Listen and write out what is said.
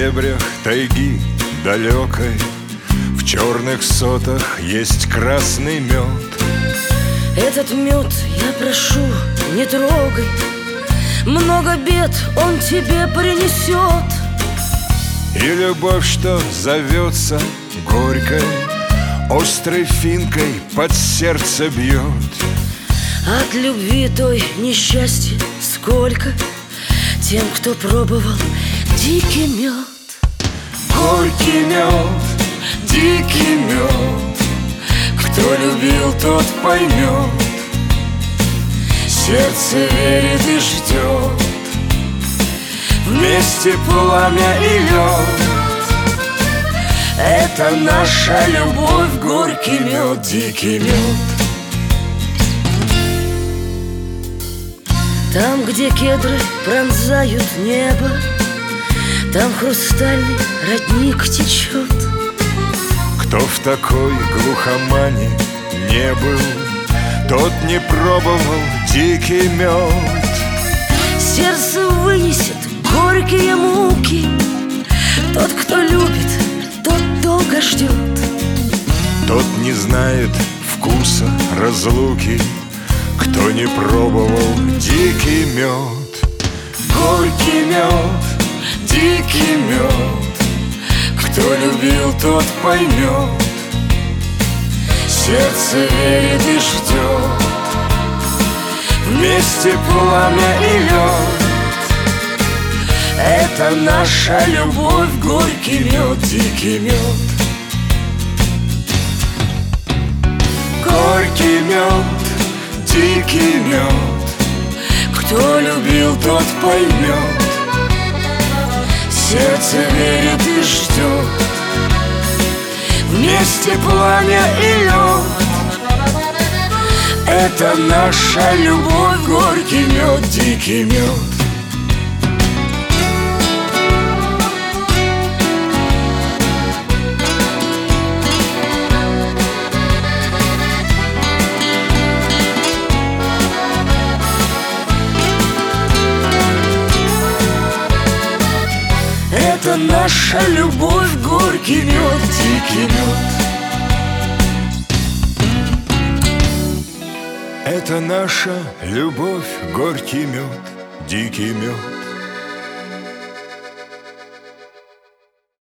дебрях тайги далекой, в черных сотах есть красный мед. Этот мед, я прошу, не трогай, много бед он тебе принесет. И любовь, что зовется горькой, острой финкой под сердце бьет. От любви той несчастья сколько тем, кто пробовал дикий мед. Горький мед, дикий мед, кто любил, тот поймет. Сердце верит и ждет, вместе пламя и лед. Это наша любовь, горький мед, дикий мед. Там, где кедры пронзают небо, там хрустальный родник течет. Кто в такой глухомане не был, тот не пробовал дикий мед. Сердце вынесет горькие муки, тот, кто любит, тот долго ждет. Тот не знает вкуса разлуки, кто не пробовал дикий мед. Горький мед, дикий мед, кто любил, тот поймет. Сердце верит и ждет, вместе пламя и лед. Это наша любовь, горький мед, дикий мед. Горький мед, дикий мед, кто любил, тот поймет. Сердце верит и ждет, вместе пламя и лед. Это наша любовь, горький мед, дикий мед. Это наша любовь, горький мед, дикий мед. Это наша любовь, горький мед, дикий мед.